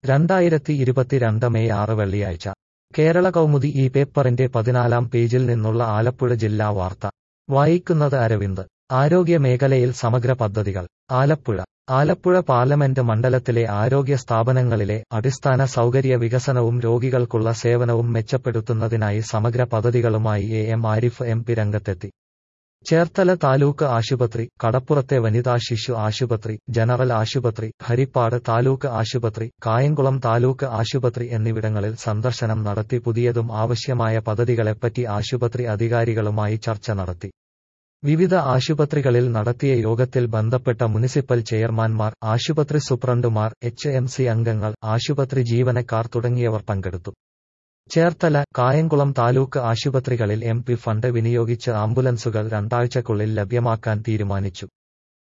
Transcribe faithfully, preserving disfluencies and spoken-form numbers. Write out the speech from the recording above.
രണ്ടായിരത്തി ഇരുപത്തിരണ്ട് മെയ് ആറ് വെള്ളിയാഴ്ച കേരള കൗമുദി ഈ പേപ്പറിന്റെ പതിനാലാം പേജിൽ നിന്നുള്ള ആലപ്പുഴ ജില്ലാ വാർത്ത വായിക്കുന്നത് അരവിന്ദ്. ആരോഗ്യ മേഖലയിൽ സമഗ്ര പദ്ധതികൾ. ആലപ്പുഴ ആലപ്പുഴ പാർലമെന്റ് മണ്ഡലത്തിലെ ആരോഗ്യ സ്ഥാപനങ്ങളിലെ അടിസ്ഥാന സൗകര്യ വികസനവും രോഗികൾക്കുള്ള സേവനവും മെച്ചപ്പെടുത്തുന്നതിനായി സമഗ്ര പദ്ധതികളുമായി A M Arif M P രംഗത്തെത്തി. ചേർത്തല താലൂക്ക് ആശുപത്രി, കടപ്പുറത്തെ വനിതാ ശിശു ആശുപത്രി, ജനറൽ ആശുപത്രി, ഹരിപ്പാട് താലൂക്ക് ആശുപത്രി, കായംകുളം താലൂക്ക് ആശുപത്രി എന്നിവിടങ്ങളിൽ സന്ദർശനം നടത്തി പുതിയതും ആവശ്യമായ പദ്ധതികളെപ്പറ്റി ആശുപത്രി അധികാരികളുമായി ചർച്ച നടത്തി. വിവിധ ആശുപത്രികളിൽ നടത്തിയ യോഗത്തിൽ ബന്ധപ്പെട്ട മുനിസിപ്പൽ ചെയർമാൻമാർ, ആശുപത്രി സൂപ്രണ്ടുമാർ, എച്ച് എം സി അംഗങ്ങൾ, ആശുപത്രി ജീവനക്കാർ തുടങ്ങിയവർ പങ്കെടുത്തു. ചേർത്തല, കായംകുളം താലൂക്ക് ആശുപത്രികളിൽ എം പി ഫണ്ട് വിനിയോഗിച്ച് ആംബുലൻസുകൾ രണ്ടാഴ്ചക്കുള്ളിൽ ലഭ്യമാക്കാൻ തീരുമാനിച്ചു.